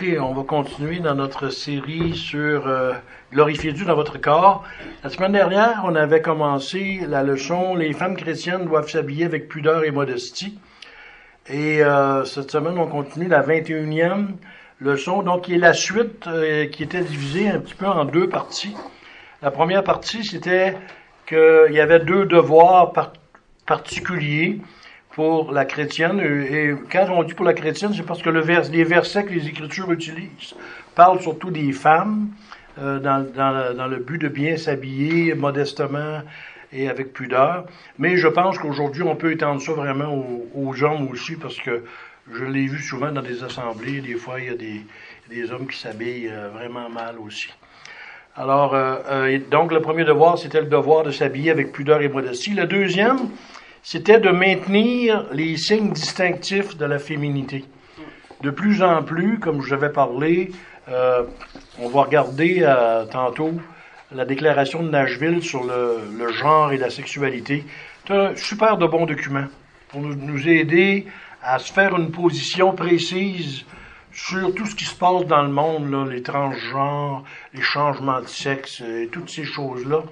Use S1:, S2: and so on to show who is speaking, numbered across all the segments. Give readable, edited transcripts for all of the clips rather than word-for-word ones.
S1: OK, on va continuer dans notre série sur glorifier Dieu dans votre corps. La semaine dernière, on avait commencé la leçon « Les femmes chrétiennes doivent s'habiller avec pudeur et modestie ». Et cette semaine, on continue la 21e leçon, donc qui est la suite, qui était divisée un petit peu en deux parties. La première partie, c'était qu'il y avait deux devoirs particuliers pour la chrétienne. Et quand on dit pour la chrétienne, c'est parce que les versets que les Écritures utilisent parlent surtout des femmes, dans le but de bien s'habiller modestement et avec pudeur. Mais je pense qu'aujourd'hui, on peut étendre ça vraiment aux hommes aussi, parce que je l'ai vu souvent dans des assemblées. Des fois, il y a des hommes qui s'habillent vraiment mal aussi. Alors, donc, le premier devoir, c'était le devoir de s'habiller avec pudeur et modestie. Le deuxième, c'était de maintenir les signes distinctifs de la féminité. De plus en plus, comme je vous avais parlé, on va regarder tantôt la déclaration de Nashville sur le genre et la sexualité. C'est un super de bon document pour nous aider à se faire une position précise sur tout ce qui se passe dans le monde, là, les transgenres, les changements de sexe et toutes ces choses-là,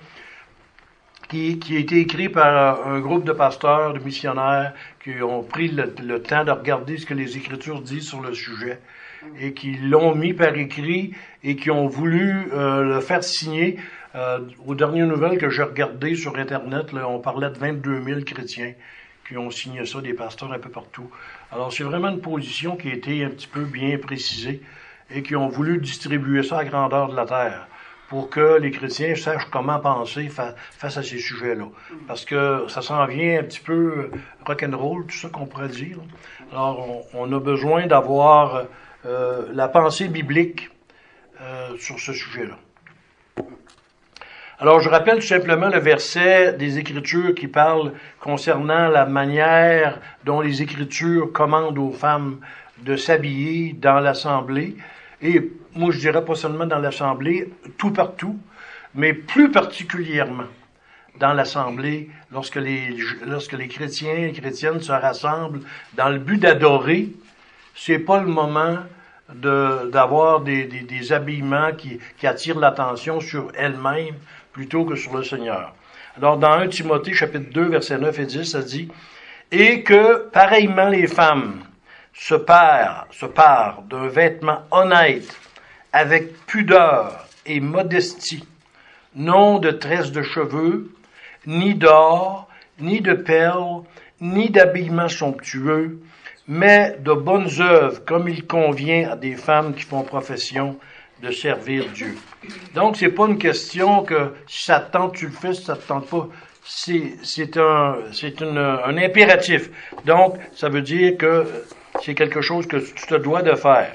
S1: qui a été écrit par un groupe de pasteurs, de missionnaires, qui ont pris le temps de regarder ce que les Écritures disent sur le sujet, et qui l'ont mis par écrit, et qui ont voulu le faire signer. Aux dernières nouvelles que j'ai regardées sur Internet, là, on parlait de 22 000 chrétiens qui ont signé ça, des pasteurs un peu partout. Alors, c'est vraiment une position qui a été un petit peu bien précisée, et qui ont voulu distribuer ça à la grandeur de la terre, pour que les chrétiens sachent comment penser face à ces sujets-là. Parce que ça s'en vient un petit peu rock'n'roll, tout ça qu'on pourrait dire. Alors, on a besoin d'avoir la pensée biblique sur ce sujet-là. Alors, je rappelle tout simplement le verset des Écritures qui parle concernant la manière dont les Écritures commandent aux femmes de s'habiller dans l'assemblée. Et moi, je dirais pas seulement dans l'assemblée, tout partout, mais plus particulièrement dans l'assemblée, lorsque les chrétiens et chrétiennes se rassemblent dans le but d'adorer. C'est pas le moment d'avoir des habillements qui attirent l'attention sur elles-mêmes plutôt que sur le Seigneur. Alors, dans 1 Timothée, chapitre 2, versets 9 et 10, ça dit « Et que, pareillement les femmes, se parent d'un vêtement honnête, avec pudeur et modestie, non de tresses de cheveux, ni d'or, ni de perles, ni d'habillement somptueux, mais de bonnes œuvres, comme il convient à des femmes qui font profession de servir Dieu. » Donc, c'est pas une question que si ça te tente, tu le fais, si ça te tente pas. C'est un impératif. Donc, ça veut dire que c'est quelque chose que tu te dois de faire.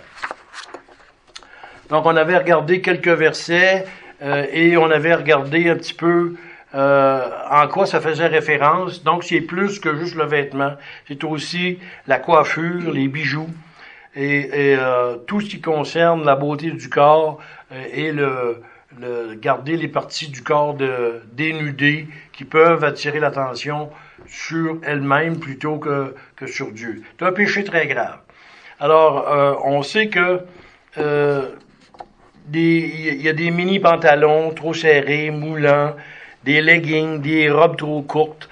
S1: Donc, on avait regardé quelques versets et on avait regardé un petit peu en quoi ça faisait référence. Donc, c'est plus que juste le vêtement. C'est aussi la coiffure, les bijoux et tout ce qui concerne la beauté du corps et garder les parties du corps dénudées qui peuvent attirer l'attention sur elles-mêmes plutôt que sur Dieu. C'est un péché très grave. Alors, on sait que il y a des mini-pantalons trop serrés, moulants, des leggings, des robes trop courtes.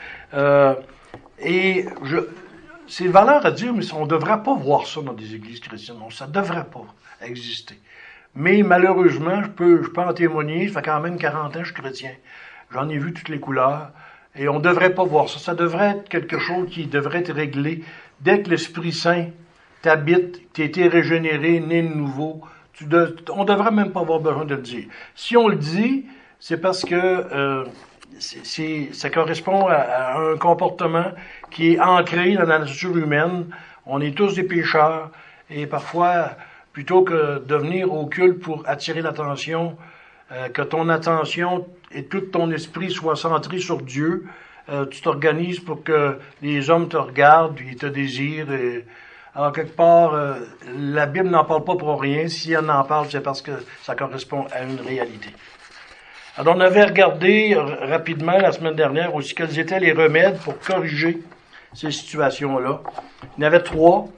S1: C'est valeur à dire, mais on ne devrait pas voir ça dans des églises chrétiennes. Non, ça ne devrait pas exister. Mais malheureusement, je peux en témoigner, ça fait quand même 40 ans que je suis chrétien. J'en ai vu toutes les couleurs. Et on ne devrait pas voir ça. Ça devrait être quelque chose qui devrait être réglé. Dès que l'Esprit Saint t'habite, tu as été régénéré, né de nouveau, on devrait même pas avoir besoin de le dire. Si on le dit, c'est parce que ça correspond à un comportement qui est ancré dans la nature humaine. On est tous des pécheurs et parfois, plutôt que de venir au culte pour attirer l'attention, que ton attention et tout ton esprit soit centré sur Dieu, tu t'organises pour que les hommes te regardent, ils te désirent. Alors, quelque part, la Bible n'en parle pas pour rien. Si elle en parle, c'est parce que ça correspond à une réalité. Alors, on avait regardé rapidement la semaine dernière aussi quels étaient les remèdes pour corriger ces situations-là. Il y en avait 3.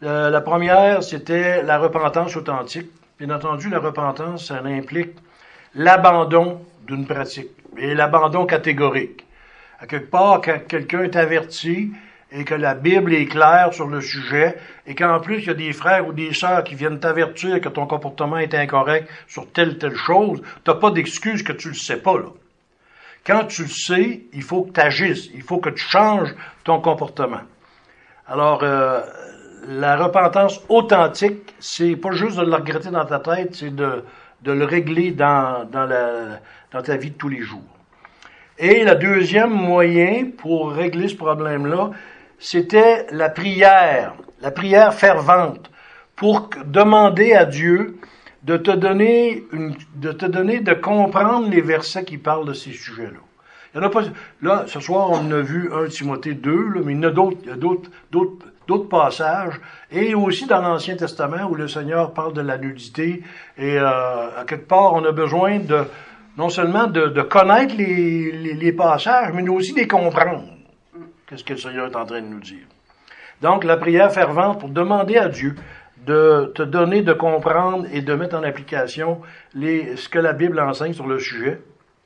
S1: La première, c'était la repentance authentique. Bien entendu, la repentance, ça implique l'abandon d'une pratique et l'abandon catégorique. À quelque part, quand quelqu'un est averti et que la Bible est claire sur le sujet et qu'en plus, il y a des frères ou des sœurs qui viennent t'avertir que ton comportement est incorrect sur telle chose, t'as pas d'excuse que tu le sais pas, là. Quand tu le sais, il faut que tu agisses, il faut que tu changes ton comportement. Alors, la repentance authentique, c'est pas juste de le regretter dans ta tête, c'est de le régler dans ta vie de tous les jours. Et le deuxième moyen pour régler ce problème-là, c'était la prière fervente, pour demander à Dieu de te donner de comprendre les versets qui parlent de ces sujets-là. Il y en a pas, là, ce soir, on a vu 1 Timothée 2, là, mais il y en a d'autres passages, et aussi dans l'Ancien Testament où le Seigneur parle de la nudité, et à quelque part, on a besoin non seulement de connaître les passages, mais aussi de les comprendre. Qu'est-ce que le Seigneur est en train de nous dire? Donc, la prière fervente pour demander à Dieu de te donner de comprendre et de mettre en application ce que la Bible enseigne sur le sujet.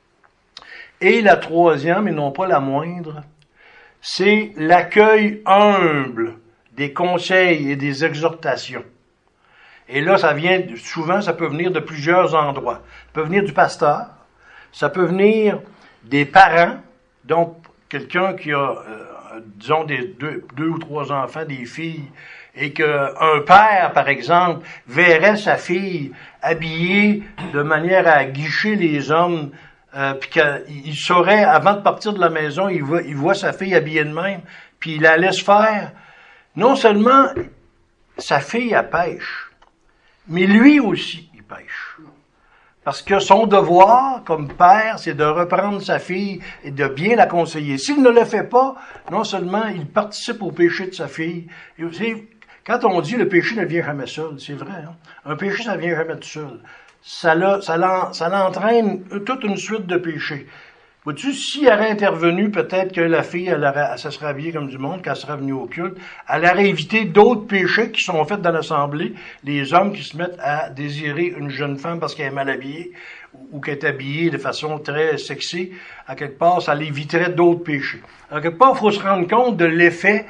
S1: Et la troisième, et non pas la moindre, c'est l'accueil humble des conseils et des exhortations. Et là, souvent, ça peut venir de plusieurs endroits. Ça peut venir du pasteur, ça peut venir des parents, donc quelqu'un qui a, disons, deux ou trois enfants, des filles, et qu'un père, par exemple, verrait sa fille habillée de manière à guicher les hommes, puis qu'il saurait, avant de partir de la maison, il voit sa fille habillée de même, puis il la laisse faire. Non seulement sa fille, elle pêche, mais lui aussi, il pêche. Parce que son devoir, comme père, c'est de reprendre sa fille et de bien la conseiller. S'il ne le fait pas, non seulement il participe au péché de sa fille. Quand on dit le péché ne vient jamais seul, c'est vrai. Hein? Un péché, ça ne vient jamais tout seul. Ça l'entraîne toute une suite de péchés. Vois-tu, s'il aurait intervenu, peut-être que la fille, elle se serait habillée comme du monde, quand elle serait venue au culte, elle aurait évité d'autres péchés qui sont faits dans l'assemblée, les hommes qui se mettent à désirer une jeune femme parce qu'elle est mal habillée, ou qu'elle est habillée de façon très sexy, à quelque part, ça l'éviterait d'autres péchés. À quelque part, il faut se rendre compte de l'effet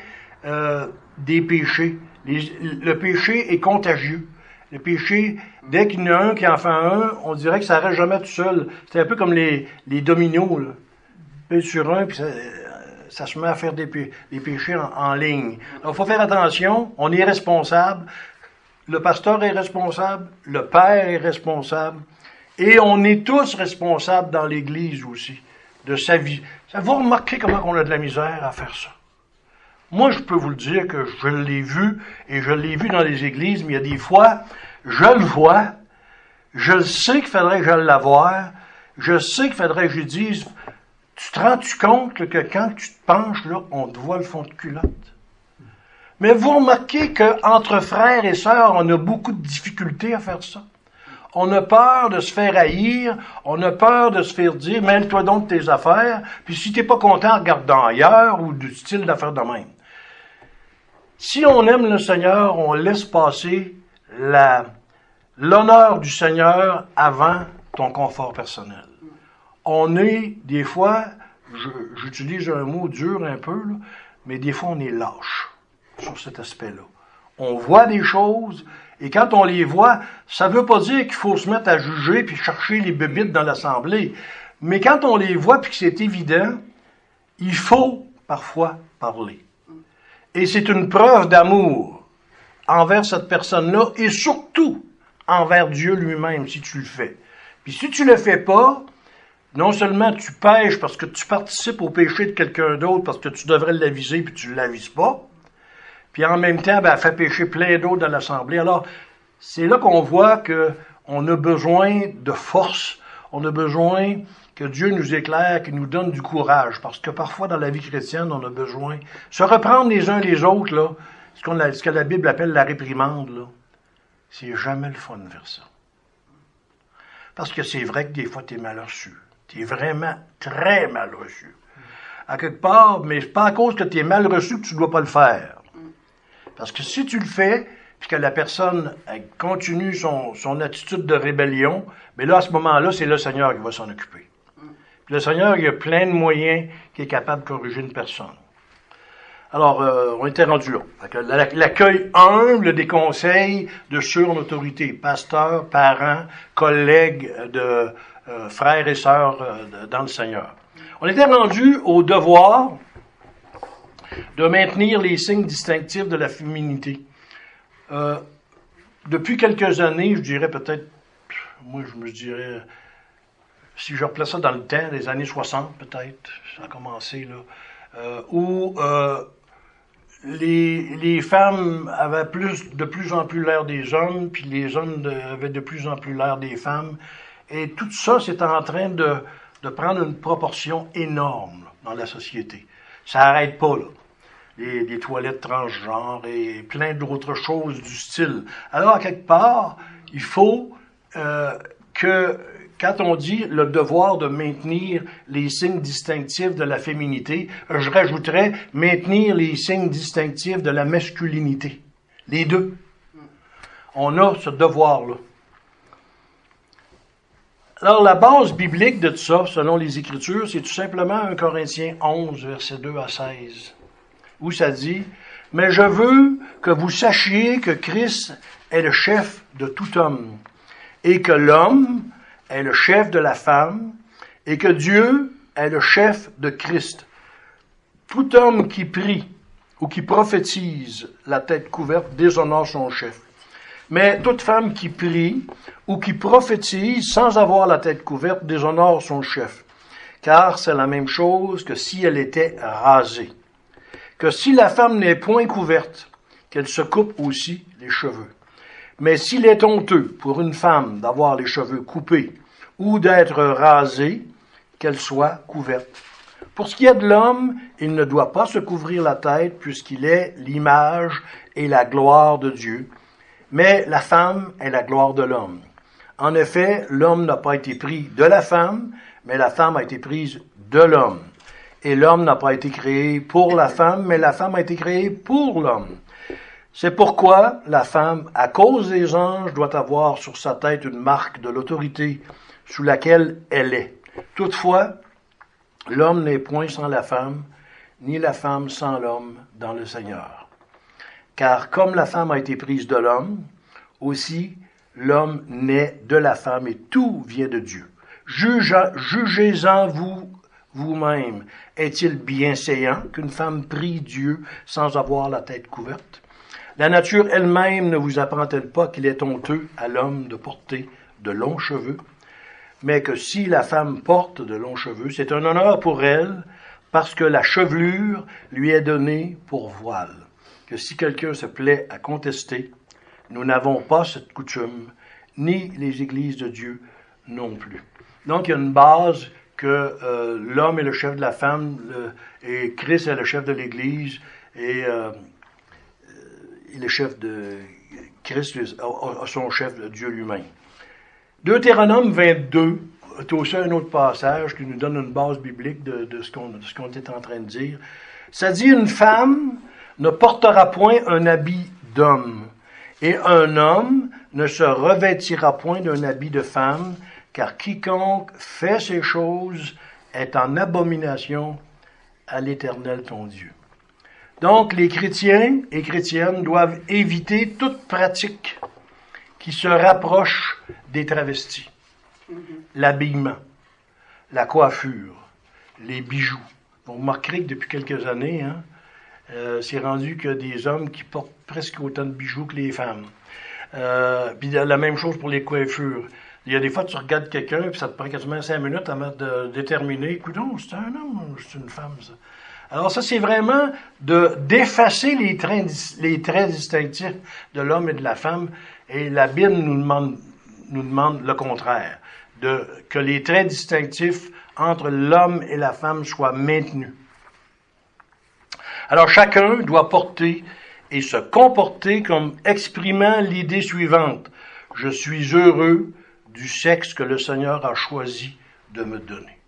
S1: des péchés. Le péché est contagieux. Le péché, dès qu'il y en a un qui en fait un, on dirait que ça reste jamais tout seul. C'est un peu comme les dominos, là. Pèse sur un, puis ça se met à faire des péchés en ligne. Alors, il faut faire attention, on est responsable. Le pasteur est responsable, le père est responsable, et on est tous responsables dans l'Église aussi, de sa vie. Vous remarquez comment on a de la misère à faire ça. Moi, je peux vous le dire que je l'ai vu, et je l'ai vu dans les églises, mais il y a des fois, je le vois, je le sais qu'il faudrait que je l'avoir, je sais qu'il faudrait que je dise, tu te rends-tu compte que quand tu te penches, là, on te voit le fond de culotte? Mais vous remarquez qu'entre frères et sœurs, on a beaucoup de difficultés à faire ça. On a peur de se faire haïr, on a peur de se faire dire, mêle-toi donc de tes affaires, puis si t'es pas content, regarde dans ailleurs, ou du style d'affaires de même. Si on aime le Seigneur, on laisse passer l'honneur du Seigneur avant ton confort personnel. On est, des fois, j'utilise un mot dur un peu, là, mais des fois on est lâche sur cet aspect-là. On voit des choses, et quand on les voit, ça veut pas dire qu'il faut se mettre à juger puis chercher les bébites dans l'assemblée. Mais quand on les voit puis que c'est évident, il faut parfois parler. Et c'est une preuve d'amour envers cette personne-là et surtout envers Dieu lui-même si tu le fais. Puis si tu le fais pas, non seulement tu pêches parce que tu participes au péché de quelqu'un d'autre parce que tu devrais l'aviser puis tu ne l'avises pas, puis en même temps, elle fait pécher plein d'autres dans l'assemblée. Alors, c'est là qu'on voit qu'on a besoin de force, on a besoin que Dieu nous éclaire, qu'il nous donne du courage, parce que parfois dans la vie chrétienne, on a besoin se reprendre les uns les autres, là, ce que la Bible appelle la réprimande, là. C'est jamais le fun de faire ça. Parce que c'est vrai que des fois, tu es mal reçu. Tu es vraiment très mal reçu. À quelque part, mais c'est pas à cause que tu es mal reçu que tu ne dois pas le faire. Parce que si tu le fais, puis que la personne elle continue son attitude de rébellion, mais là, à ce moment-là, c'est le Seigneur qui va s'en occuper. Puis le Seigneur, il a plein de moyens qui est capable de corriger une personne. Alors, on était rendu là. L'accueil humble des conseils de ceux en autorité, pasteurs, parents, collègues de frères et sœurs dans le Seigneur. On était rendu au devoir de maintenir les signes distinctifs de la féminité. Depuis quelques années, je dirais peut-être, moi je me dirais, si je replace ça dans le temps, les années 60 peut-être, ça a commencé là, où les femmes avaient de plus en plus l'air des hommes, puis les hommes avaient de plus en plus l'air des femmes. Et tout ça, c'est en train de prendre une proportion énorme là, dans la société. Ça n'arrête pas, là. Des toilettes transgenres et plein d'autres choses du style. Alors, à quelque part, il faut que, quand on dit le devoir de maintenir les signes distinctifs de la féminité, je rajouterais maintenir les signes distinctifs de la masculinité. Les deux. On a ce devoir-là. Alors, la base biblique de tout ça, selon les Écritures, c'est tout simplement 1 Corinthiens 11, versets 2 à 16, où ça dit « Mais je veux que vous sachiez que Christ est le chef de tout homme, et que l'homme est le chef de la femme, et que Dieu est le chef de Christ. Tout homme qui prie ou qui prophétise la tête couverte déshonore son chef. Mais toute femme qui prie ou qui prophétise sans avoir la tête couverte déshonore son chef, car c'est la même chose que si elle était rasée. Que si la femme n'est point couverte, qu'elle se coupe aussi les cheveux. Mais s'il est honteux pour une femme d'avoir les cheveux coupés ou d'être rasée, qu'elle soit couverte. Pour ce qui est de l'homme, il ne doit pas se couvrir la tête puisqu'il est l'image et la gloire de Dieu. Mais la femme est la gloire de l'homme. En effet, l'homme n'a pas été pris de la femme, mais la femme a été prise de l'homme. Et l'homme n'a pas été créé pour la femme, mais la femme a été créée pour l'homme. C'est pourquoi la femme, à cause des anges, doit avoir sur sa tête une marque de l'autorité sous laquelle elle est. Toutefois, l'homme n'est point sans la femme, ni la femme sans l'homme dans le Seigneur. Car comme la femme a été prise de l'homme, aussi l'homme naît de la femme et tout vient de Dieu. Jugez-en vous-même. Est-il bienséant qu'une femme prie Dieu sans avoir la tête couverte? La nature elle-même ne vous apprend-elle pas qu'il est honteux à l'homme de porter de longs cheveux? Mais que si la femme porte de longs cheveux, c'est un honneur pour elle, parce que la chevelure lui est donnée pour voile. Que si quelqu'un se plaît à contester, nous n'avons pas cette coutume, ni les églises de Dieu non plus. Donc, il y a une base que l'homme est le chef de la femme, et Christ est le chef de l'Église, et le chef de Christ a son chef, Dieu lui-même. Deutéronome 22, c'est aussi un autre passage qui nous donne une base biblique de ce qu'on est en train de dire. Ça dit, une femme ne portera point un habit d'homme, et un homme ne se revêtira point d'un habit de femme, car quiconque fait ces choses est en abomination à l'Éternel ton Dieu. Donc, les chrétiens et chrétiennes doivent éviter toute pratique qui se rapproche des travestis. L'habillement, la coiffure, les bijoux. Vous remarquerez que depuis quelques années, c'est rendu que des hommes qui portent presque autant de bijoux que les femmes. Puis la même chose pour les coiffures. Il y a des fois, tu regardes quelqu'un, puis ça te prend quasiment 5 minutes avant de déterminer, écoute, c'est un homme ou c'est une femme, ça. Alors ça, c'est vraiment d'effacer les traits distinctifs de l'homme et de la femme, et la Bible nous demande le contraire, que les traits distinctifs entre l'homme et la femme soient maintenus. Alors chacun doit porter et se comporter comme exprimant l'idée suivante: je suis heureux du sexe que le Seigneur a choisi de me donner.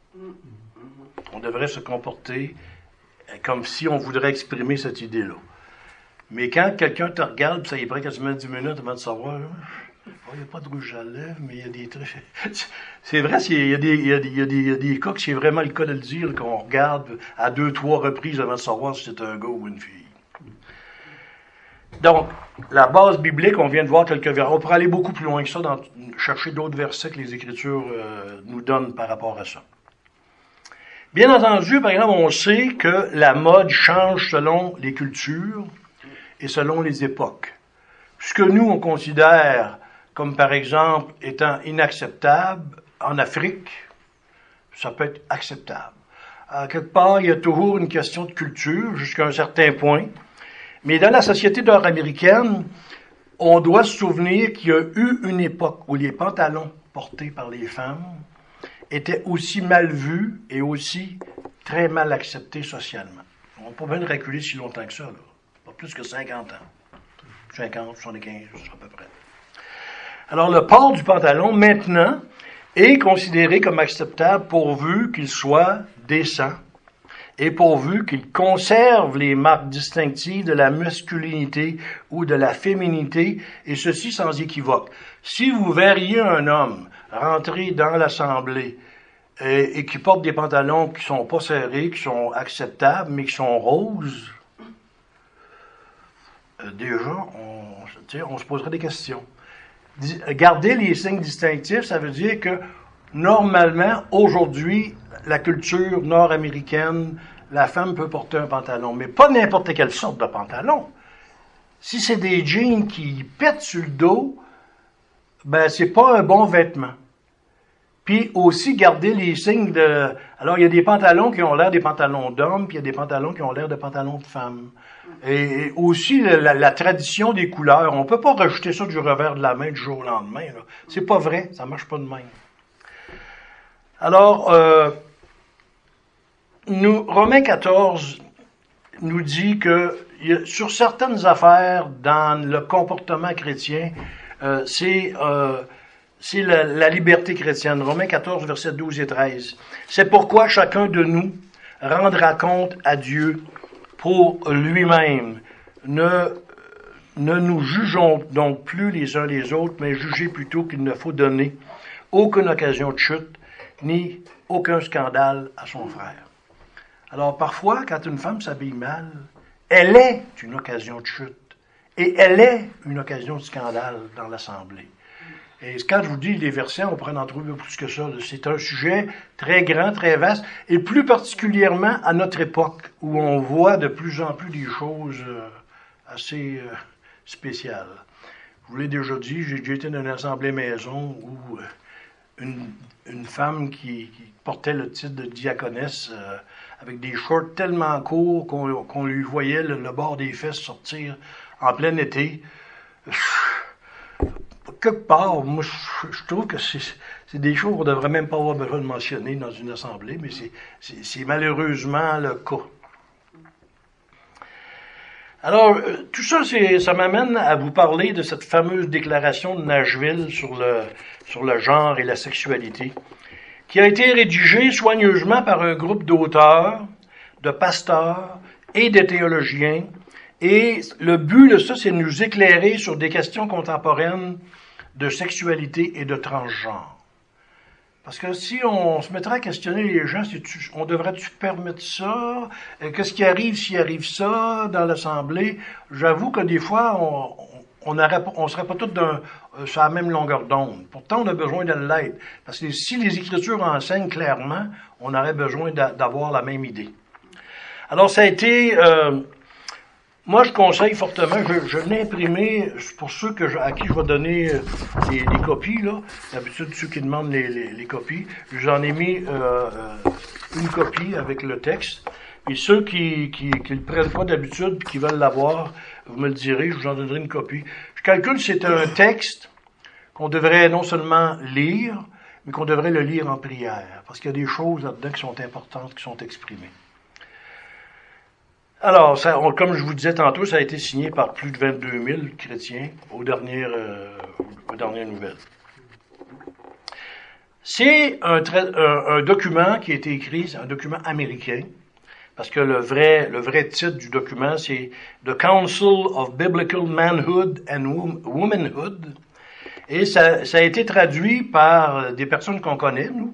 S1: On devrait se comporter comme si on voudrait exprimer cette idée-là. Mais quand quelqu'un te regarde, ça y prend quasiment 10 minutes avant de savoir, il n'y a pas de rouge à lèvres, mais il y a des trucs. C'est vrai, il y a des cas que c'est vraiment le cas de le dire, qu'on regarde à 2-3 reprises avant de savoir si c'est un gars ou une fille. Donc, la base biblique, on vient de voir quelques versets. On pourrait aller beaucoup plus loin que ça, chercher d'autres versets que les Écritures nous donnent par rapport à ça. Bien entendu, par exemple, on sait que la mode change selon les cultures et selon les époques. Ce que nous, on considère comme, par exemple, étant inacceptable en Afrique, ça peut être acceptable. À quelque part, il y a toujours une question de culture jusqu'à un certain point. Mais dans la société nord-américaine, on doit se souvenir qu'il y a eu une époque où les pantalons portés par les femmes étaient aussi mal vus et aussi très mal acceptés socialement. On n'a pas besoin de reculer si longtemps que ça, là. Pas plus que 50 ans. 50, 75, à peu près. Alors, le port du pantalon, maintenant, est considéré comme acceptable pourvu qu'il soit décent et pourvu qu'il conserve les marques distinctives de la masculinité ou de la féminité, et ceci sans équivoque. Si vous verriez un homme rentrer dans l'Assemblée et qui porte des pantalons qui sont pas serrés, qui sont acceptables, mais qui sont roses, déjà, on se poserait des questions. Garder les signes distinctifs, ça veut dire que normalement, aujourd'hui, la culture nord-américaine, la femme peut porter un pantalon, mais pas n'importe quelle sorte de pantalon. Si c'est des jeans qui pètent sur le dos, ben c'est pas un bon vêtement. Puis aussi garder les signes de... Alors, il y a des pantalons qui ont l'air des pantalons d'hommes, puis il y a des pantalons qui ont l'air de pantalons de femmes. Et aussi la tradition des couleurs. On peut pas rejeter ça du revers de la main du jour au lendemain, là. C'est pas vrai, ça marche pas de même. Alors, Romains 14 nous dit que sur certaines affaires dans le comportement chrétien, c'est la liberté chrétienne. Romains 14, versets 12 et 13. C'est pourquoi chacun de nous rendra compte à Dieu pour lui-même. Ne nous jugeons donc plus les uns les autres, mais jugez plutôt qu'il ne faut donner aucune occasion de chute, ni aucun scandale à son frère. Alors parfois, quand une femme s'habille mal, elle est une occasion de chute, et elle est une occasion de scandale dans l'Assemblée. Et quand je vous dis les versets, on pourrait en trouver plus que ça. C'est un sujet très grand, très vaste, et plus particulièrement à notre époque, où on voit de plus en plus des choses assez spéciales. Je vous l'ai déjà dit, j'ai déjà été dans une assemblée maison où une femme qui portait le titre de diaconesse avec des shorts tellement courts qu'on lui voyait le bord des fesses sortir en plein été. Quelque part, moi, je trouve que c'est des choses qu'on ne devrait même pas avoir besoin de mentionner dans une assemblée, mais c'est malheureusement le cas. Alors, tout ça, ça m'amène à vous parler de cette fameuse déclaration de Nashville sur le genre et la sexualité, qui a été rédigée soigneusement par un groupe d'auteurs, de pasteurs et de théologiens. Et le but de ça, c'est de nous éclairer sur des questions contemporaines de sexualité et de transgenre. Parce que si on se mettrait à questionner les gens, on devrait-tu permettre ça? Qu'est-ce qui arrive s'il arrive ça dans l'Assemblée? J'avoue que des fois, on serait pas tous sur la même longueur d'onde. Pourtant, on a besoin de l'aide. Parce que si les Écritures enseignent clairement, on aurait besoin d'avoir la même idée. Alors, ça a été... moi, je conseille fortement, je l'ai imprimé pour ceux à qui je vais donner les copies, là. D'habitude, ceux qui demandent les copies, j'en ai mis une copie avec le texte. Et ceux qui le prennent pas d'habitude et qui veulent l'avoir, vous me le direz, je vous en donnerai une copie. Je calcule que c'est un texte qu'on devrait non seulement lire, mais qu'on devrait le lire en prière. Parce qu'il y a des choses là-dedans qui sont importantes, qui sont exprimées. Alors, comme je vous disais tantôt, ça a été signé par plus de 22 000 chrétiens aux dernières nouvelles. C'est un document qui a été écrit, c'est un document américain, parce que le vrai titre du document, c'est The Council of Biblical Manhood and Womanhood. Et ça a été traduit par des personnes qu'on connaît, nous.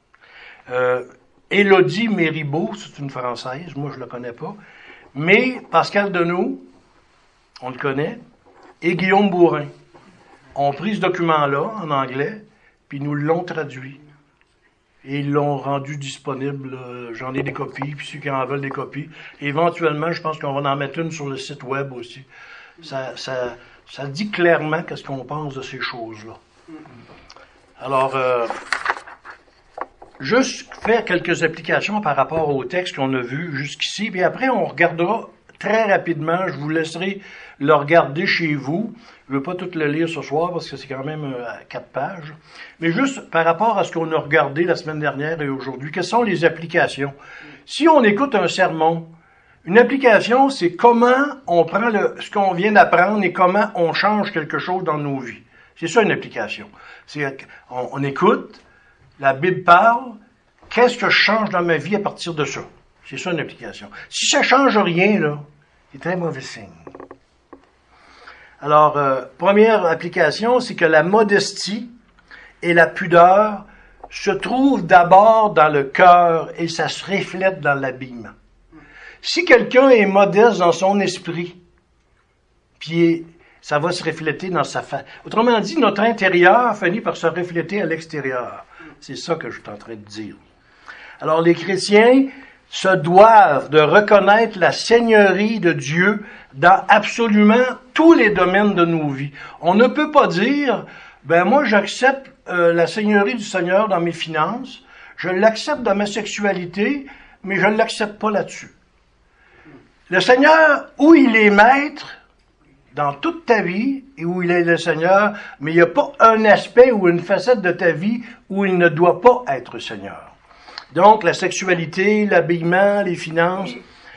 S1: Élodie Méribeau, c'est une Française, moi je ne la connais pas. Mais Pascal Deneau, on le connaît, et Guillaume Bourrin ont pris ce document-là en anglais, puis nous l'ont traduit. Et ils l'ont rendu disponible. J'en ai des copies, puis ceux qui en veulent des copies. Et éventuellement, je pense qu'on va en mettre une sur le site web aussi. Ça dit clairement qu'est-ce qu'on pense de ces choses-là. Alors, juste faire quelques applications par rapport au texte qu'on a vu jusqu'ici, puis après, on regardera très rapidement. Je vous laisserai le regarder chez vous. Je ne veux pas tout le lire ce soir parce que c'est quand même 4 pages. Mais juste par rapport à ce qu'on a regardé la semaine dernière et aujourd'hui, quelles sont les applications? Si on écoute un sermon, une application, c'est comment on prend ce qu'on vient d'apprendre et comment on change quelque chose dans nos vies. C'est ça une application. On écoute, la Bible parle, qu'est-ce que je change dans ma vie à partir de ça? C'est ça une application. Si ça change rien, là, c'est très mauvais signe. Alors, première application, c'est que la modestie et la pudeur se trouvent d'abord dans le cœur et ça se reflète dans l'habillement. Si quelqu'un est modeste dans son esprit, puis ça va se refléter dans sa face. Autrement dit, notre intérieur finit par se refléter à l'extérieur. C'est ça que je suis en train de dire. Alors, les chrétiens se doivent de reconnaître la seigneurie de Dieu dans absolument tous les domaines de nos vies. On ne peut pas dire, moi j'accepte la seigneurie du Seigneur dans mes finances, je l'accepte dans ma sexualité, mais je ne l'accepte pas là-dessus. Le Seigneur, où il est maître dans toute ta vie et où il est le Seigneur, mais il n'y a pas un aspect ou une facette de ta vie où il ne doit pas être Seigneur. Donc, la sexualité, l'habillement, les finances,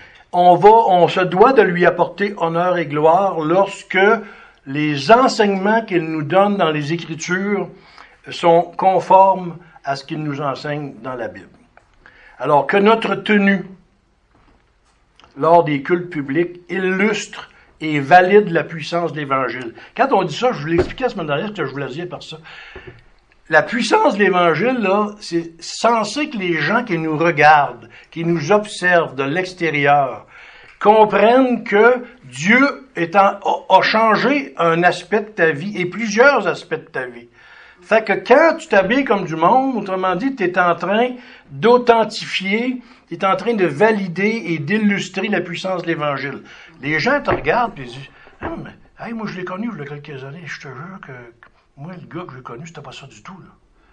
S1: on se doit de lui apporter honneur et gloire lorsque les enseignements qu'il nous donne dans les Écritures sont conformes à ce qu'il nous enseigne dans la Bible. Alors, que notre tenue lors des cultes publics illustre et valide la puissance de l'Évangile. Quand on dit ça, je vous l'ai expliqué la semaine dernière, ce que je voulais dire par ça. La puissance de l'Évangile, là, c'est censé que les gens qui nous regardent, qui nous observent de l'extérieur, comprennent que Dieu a changé un aspect de ta vie et plusieurs aspects de ta vie. Fait que quand tu t'habilles comme du monde, autrement dit, tu es en train d'authentifier, tu es en train de valider et d'illustrer la puissance de l'Évangile. Les gens te regardent et disent « Hey, moi je l'ai connu il y a quelques années, je te jure que moi, le gars que j'ai connu, c'était pas ça du tout. » Là.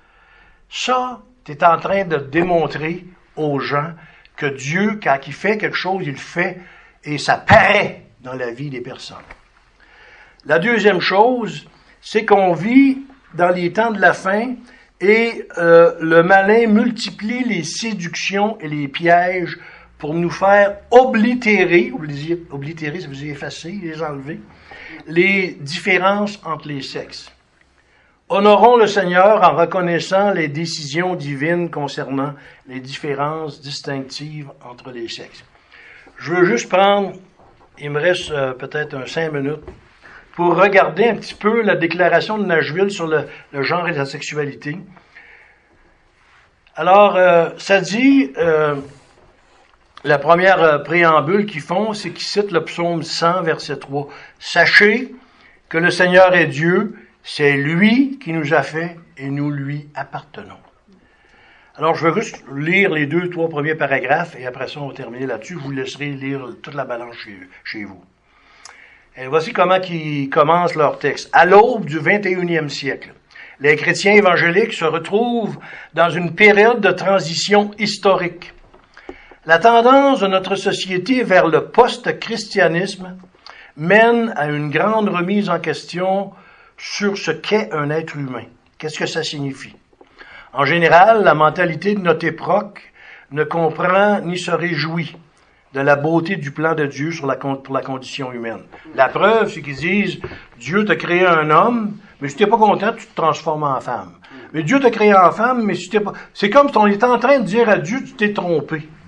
S1: Ça, tu es en train de démontrer aux gens que Dieu, quand il fait quelque chose, il le fait et ça paraît dans la vie des personnes. La deuxième chose, c'est qu'on vit dans les temps de la fin et le malin multiplie les séductions et les pièges pour nous faire oblitérer, ça veut dire effacer, les enlever, les différences entre les sexes. Honorons le Seigneur en reconnaissant les décisions divines concernant les différences distinctives entre les sexes. Je veux juste prendre, il me reste peut-être 5 minutes, pour regarder un petit peu la déclaration de Nashville sur le genre et la sexualité. Alors, ça dit, la première préambule qu'ils font, c'est qu'ils citent le psaume 100, verset 3. « Sachez que le Seigneur est Dieu, c'est lui qui nous a fait et nous lui appartenons. » Alors, je vais juste lire les 2-3 premiers paragraphes et après ça, on va terminer là-dessus. Je vous laisserai lire toute la balance chez vous. Et voici comment ils commencent leur texte. À l'aube du 21e siècle, les chrétiens évangéliques se retrouvent dans une période de transition historique. La tendance de notre société vers le post-christianisme mène à une grande remise en question sur ce qu'est un être humain. Qu'est-ce que ça signifie? En général, la mentalité de notre époque ne comprend ni se réjouit de la beauté du plan de Dieu pour la condition humaine. La preuve, c'est qu'ils disent, Dieu t'a créé un homme, mais si t'es pas content, tu te transformes en femme. Mais Dieu t'a créé en femme, mais si t'es pas... C'est comme si on était en train de dire à Dieu, tu t'es trompé.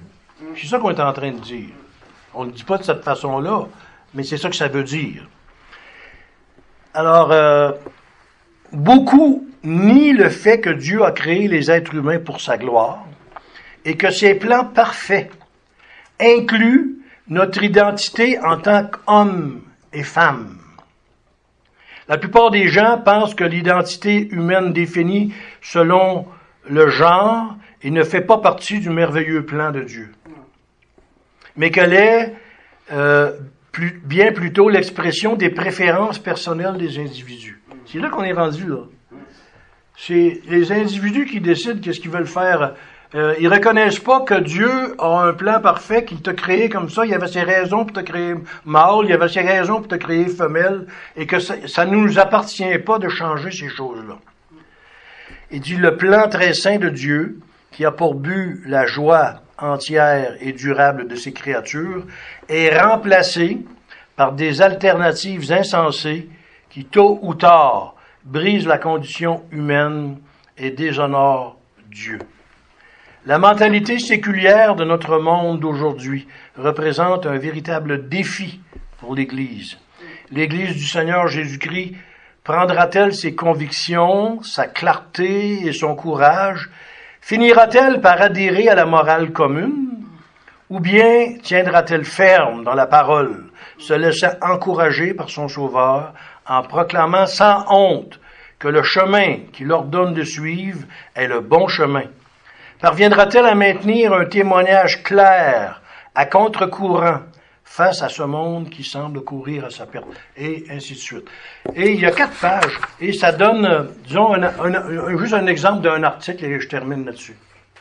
S1: C'est ça qu'on est en train de dire. On ne dit pas de cette façon-là, mais c'est ça que ça veut dire. Alors, beaucoup nient le fait que Dieu a créé les êtres humains pour sa gloire et que ses plans parfaits incluent notre identité en tant qu'homme et femme. La plupart des gens pensent que l'identité humaine définie selon le genre et ne fait pas partie du merveilleux plan de Dieu, mais qu'elle est bien plutôt l'expression des préférences personnelles des individus. C'est là qu'on est rendu, là. C'est les individus qui décident qu'est-ce qu'ils veulent faire. Ils reconnaissent pas que Dieu a un plan parfait, qu'il t'a créé comme ça. Il y avait ses raisons pour te créer mâle, il y avait ses raisons pour te créer femelle, et que ça ne nous appartient pas de changer ces choses-là. Il dit le plan très saint de Dieu, qui a pour but la joie entière et durable de ses créatures, est remplacé par des alternatives insensées qui, tôt ou tard, brisent la condition humaine et déshonorent Dieu. La mentalité séculière de notre monde d'aujourd'hui représente un véritable défi pour l'Église. L'Église du Seigneur Jésus-Christ prendra-t-elle ses convictions, sa clarté et son courage? Finira-t-elle par adhérer à la morale commune? Ou bien tiendra-t-elle ferme dans la parole, se laissant encourager par son Sauveur en proclamant sans honte que le chemin qu'il ordonne de suivre est le bon chemin? Parviendra-t-elle à maintenir un témoignage clair, à contre-courant, face à ce monde qui semble courir à sa perte? Et ainsi de suite. Et il y a 4 pages, et ça donne, disons, juste un exemple d'un article, et je termine là-dessus.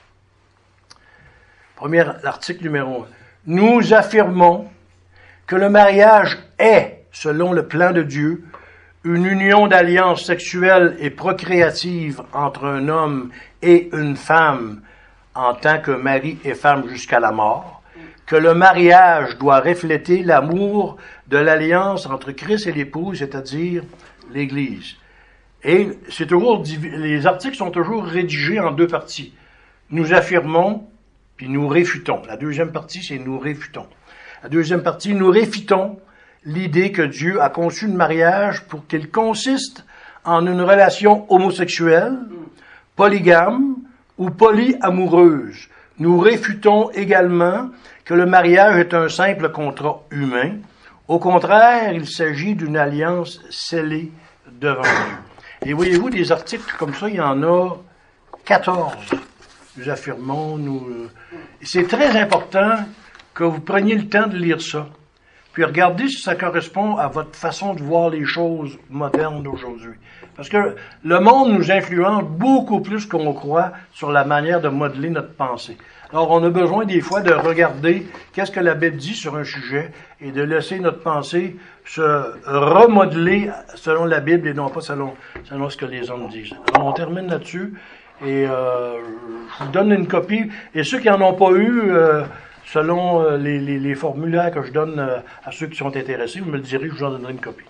S1: L'article numéro 1. Nous affirmons que le mariage est, selon le plan de Dieu, une union d'alliance sexuelle et procréative entre un homme et une femme en tant que mari et femme jusqu'à la mort, que le mariage doit refléter l'amour de l'alliance entre Christ et l'épouse, c'est-à-dire l'Église. Et c'est toujours, les articles sont toujours rédigés en 2 parties. Nous affirmons, puis nous réfutons. La deuxième partie, c'est nous réfutons. La deuxième partie, nous réfutons l'idée que Dieu a conçu le mariage pour qu'il consiste en une relation homosexuelle, polygame ou polyamoureuse. Nous réfutons également que le mariage est un simple contrat humain. Au contraire, il s'agit d'une alliance scellée devant Dieu. Et voyez-vous, des articles comme ça, il y en a 14. Nous affirmons, c'est très important que vous preniez le temps de lire ça. Puis regardez si ça correspond à votre façon de voir les choses modernes d'aujourd'hui. Parce que le monde nous influence beaucoup plus qu'on croit sur la manière de modeler notre pensée. Alors, on a besoin des fois de regarder qu'est-ce que la Bible dit sur un sujet et de laisser notre pensée se remodeler selon la Bible et non pas selon ce que les hommes disent. Alors, on termine là-dessus et je vous donne une copie. Et ceux qui n'en ont pas eu, selon les formulaires que je donne à ceux qui sont intéressés, vous me le direz, je vous en donnerai une copie.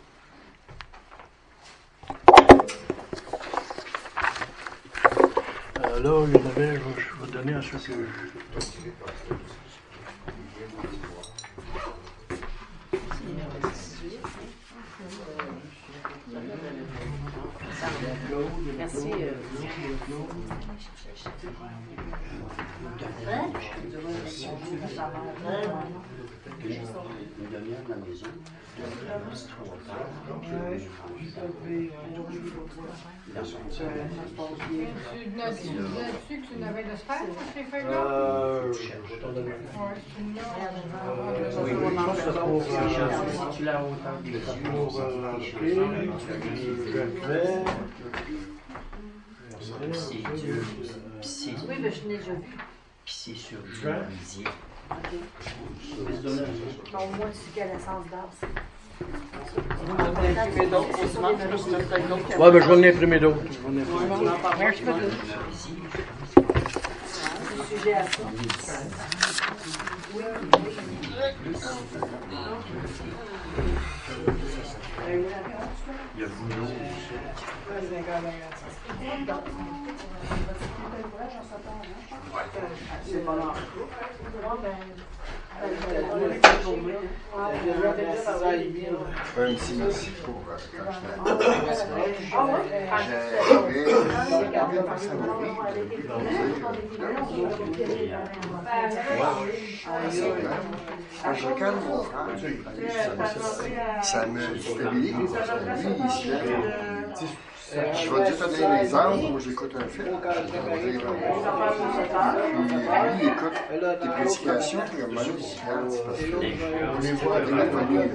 S1: Là, il y en avait, je vais donner à ceux que...
S2: Merci.
S3: Tu n'avais de se faire, ces feuilles-là?
S1: Oui, je pense que c'est
S2: Oui, mais je n'ai déjà vu.
S4: Puis c'est sur le lisier.
S2: Donc, moi, tu quelle essence d'as?
S1: Ouais, ben je vais en imprimer d'autres.
S2: Merci beaucoup. C'est sujet à ça.
S4: Le boulot.
S5: Un petit merci pour quand j'étais j'avais une façon quand je regarde mon frère, ça me stabilise. Lui, il se lève. Je vais juste donner un exemple où j'écoute un film. Puis lui, il écoute tes prédications, puis à un moment donné, il se regarde, parce qu'on les voit démontrer.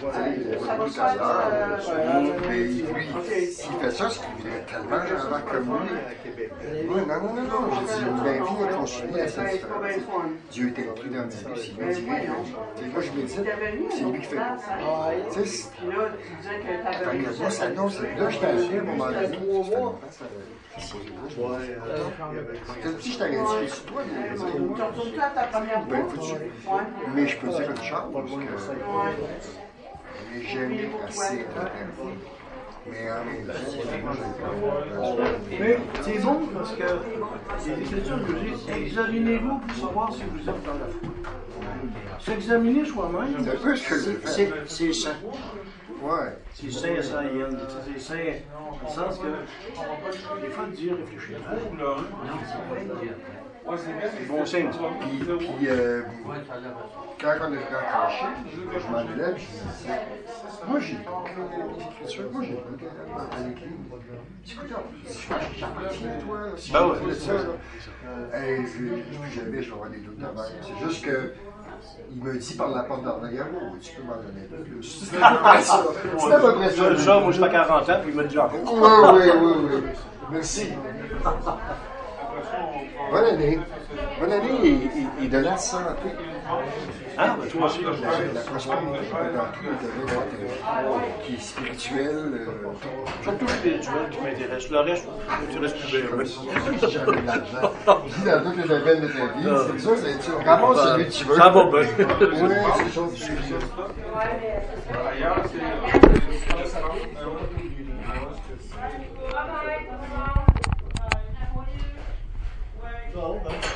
S5: Mais lui, s'il fait ça, c'est qu'il est tellement genre comme lui. Moi, non. Je dis, ma vie est consulée à cette différence. Dieu est inclus dans ma vie, c'est lui qui dirige. Moi, je médite, c'est lui qui fait tout. Tu sais, moi, ça annonce, là, je t'ai à un moment donné. Si je t'avais dit sur toi, ben foutu. Mais je peux dire une chose, que j'ai jamais assez de nerveux. Mais en même temps,
S1: mais c'est bon parce que les Écritures nous disent examinez-vous pour savoir si vous êtes dans la foi. S'examiner soi-même,
S5: c'est un peu ce que j'ai fait.
S1: c'est sain.
S5: Ouais.
S1: C'est sain, ça, Yann. C'est sain dans le sens que des fois, Dieu réfléchit à c'est bon signe.
S5: Puis quand on est raccroché, je m'en élève, je disais, moi j'ai l'écriture, moi j'ai à l'église. Écoute, si je suis toi, si je fais ça, plus jamais je vais avoir des doutes de même. C'est juste que il me dit par la porte d'arrière, oh, tu peux m'en donner un peu plus. C'est à peu près ça.
S1: Ça, moi, j'ai pas 40 ans, puis il m'a dit encore.
S5: Oui. Merci. Bonne année. Bonne année et de la santé.
S1: Ah, ben toi aussi.
S5: La prospérité dans tous les domaines qui est spirituel.
S1: Surtout le spirituel qui m'intéresse. Le reste, tu restes plus bien.
S5: Si j'avais de l'argent. Dis dans tous les domaines de ta vie, c'est ça, tu ramasses celui que tu veux.
S1: Ça va bien.
S5: Oui, c'est chose de
S1: Bon, ben.